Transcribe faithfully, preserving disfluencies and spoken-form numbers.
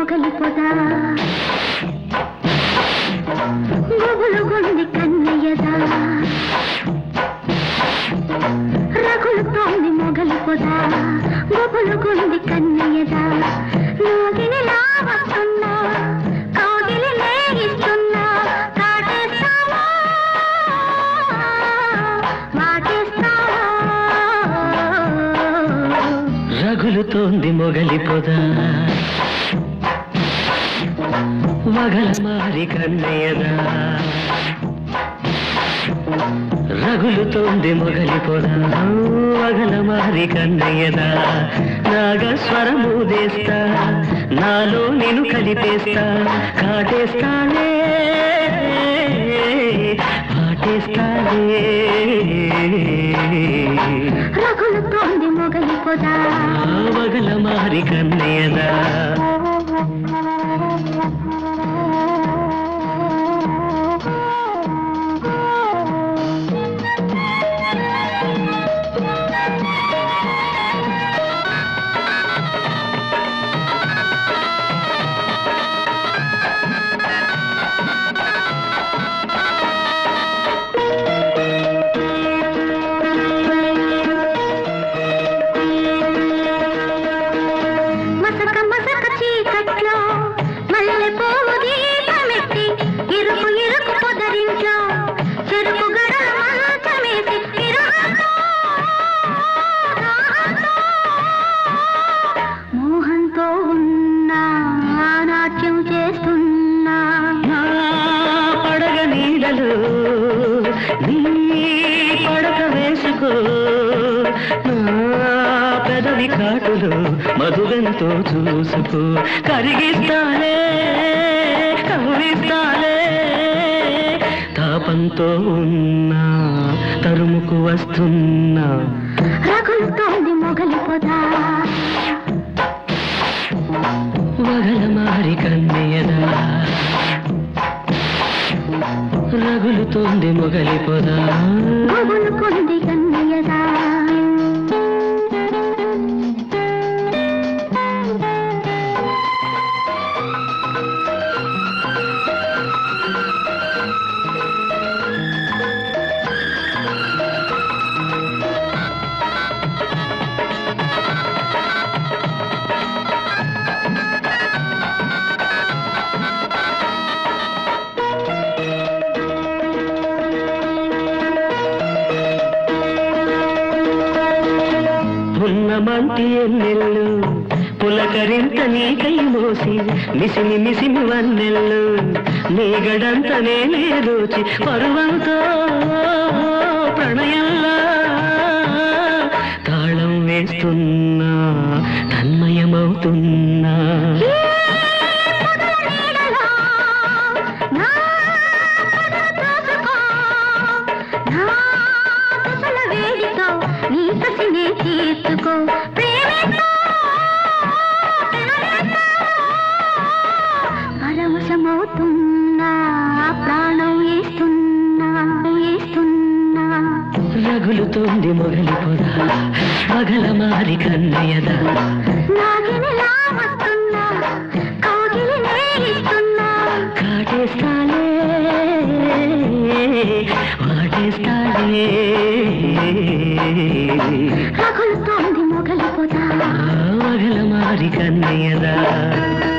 మొగలిపోదా గుబులు గుంది కన్నయ్యదా రగులుతోంది మొగలిపోదా గుబులు గుంది కన్నయ్యదా నాగిని లావస్తున్నా కాగిలి లేగిస్తున్నా కాటేస్తావా వాటేస్తావా రగులుతోంది మొగలిపోదా మగల మారి కన్నయ్యదా రగులుతోంది మొగలిపోదా మగల మారి కన్నయ్యదా నాగస్వరమూదేస్తా నాలో నేను కలిపేస్తా కాటేస్తానే పాటేస్తానే రగులుతోంది మొగలిపోదా మగల మారి కన్నయ్యదా పడక వేసుకో నా పెదవి కాటులు మధుగంతో చూసుకో కరిగిస్తాలే కవిస్తాలే తాపంతో ఉన్నా తరుముకు వస్తున్నా రగులుతోంది మొగలిపోదా వగల మారి కన్నయ్యదా రగులుతోంది మొగలిపోదా గుబులుకుంది కన్నయ్యదా పున్నమంటి ఎన్నెల్లు పులకరింత నీకై మోసి మిసిమి మిసిమి వన్నెల్లు నీ గడంత నేనే దోచి పరువంతో ప్రణయంలా తాళం వేస్తున్నా తన్మయమవుతున్నా నీ కసినే తీర్చుకో పరవశమవుతున్నా ప్రాణం వేస్తున్నా వేస్తున్నా రగులుతోంది మొగలిపోదా మగల మారి కన్నయ్యదా నాగిని లావస్తున్నా కాగిలి నేగిస్తున్నా కాటేస్తాలే వాటేస్తాలే రగులుతోంది మొగలిపోదా మగల మారి కన్నయ్యదా